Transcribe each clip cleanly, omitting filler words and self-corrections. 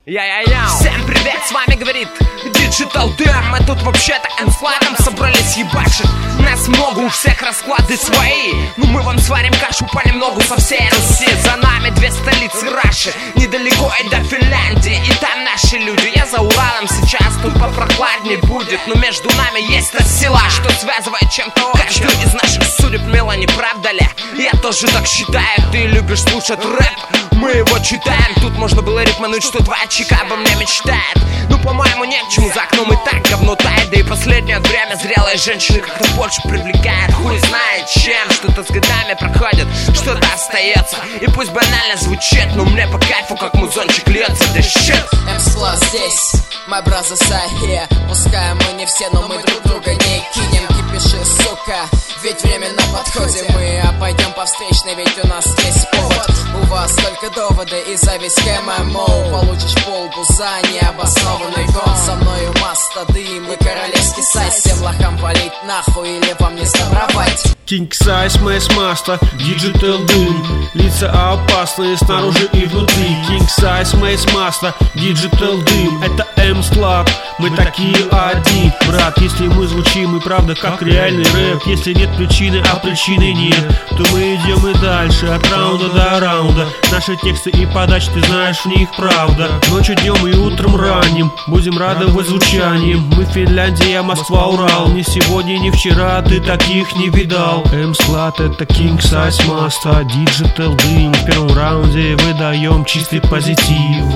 Всем привет, с вами говорит Digital Dym. Мы тут вообще-то M-Squad собрались ебашить. Нас много, у всех расклады свои. Ну мы вам сварим кашу понемногу со всей Руси. За нами две столицы Раши, недалеко и до Финляндии. И там наши люди. Я за Уралом сейчас, тут попрохладнее будет. Но между нами есть та сила, что связывает чем-то общим. Каждый из наших судеб мило, не правда ли? Я тоже так считаю. Ты любишь слушать рэп, мы его читаем. Тут можно было рифмануть, что твоя чика обо мне мечтает. Ну, по-моему, не к чему, за окном и так говно тает. Да и последнее время зрелые женщины как-то больше привлекают. Хуй знает чем, что-то с годами проходит, что-то остается. И пусть банально звучит, но мне по кайфу, как музончик льется. Да щит. M-Squad здесь, my brothers are here. Пускай мы не все, но мы друг друга не кинем. Кипиши, сука, ведь время на подходе. Мы обойдем по встречной, ведь у нас есть повод. У вас только доводы и зависть к ММО. Получишь полбу за необоснованный гон. Со мною маста дым и королевский сайт. Всем лохам валить нахуй или вам не сдобровать. King Size, Mass Master, Digital Dym. Лица опасные снаружи и внутри. King Size, Mass Master, Digital Dym. Это M-Squad, мы такие одни. Брат, если мы звучим и правда как реальный рэп, если нет причины, а причины нет, то мы идем и дальше, от раунда до раунда. Наши тексты и подачи, ты знаешь, в них правда. Ночью, днем и утром ранним будем радовать звучанием. Мы Финляндия, Москва, Урал. Ни сегодня, ни вчера ты таких не видал. M-Squad это King Size Master, Digital Dym. В первом раунде выдаем чистый позитив.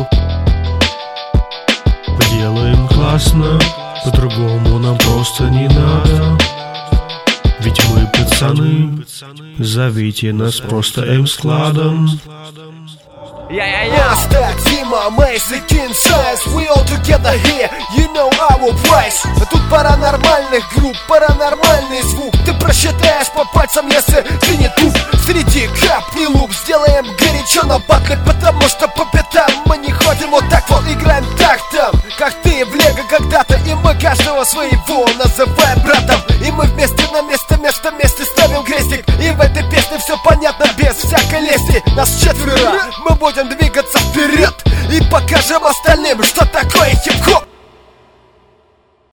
Поделаем классно, по-другому нам просто не надо. Ведь мы пацаны, зовите нас просто M-Squad'ом. Master, Дима, Мейс и King Size, we all together here, you know our price. Тут паранормальных групп, паранормальный звук. Ты просчитаешь по пальцам, если ты не туп. Среди капни луп, сделаем горячо на батле, потому что по пятам мы не ходим вот так вот. Играем тактом, как ты в лего когда-то. И мы каждого своего называем братом. И мы вместе на место ставим крестик. И в этой песне все понятно без всякой лести. Нас четверо, мы будем двигаться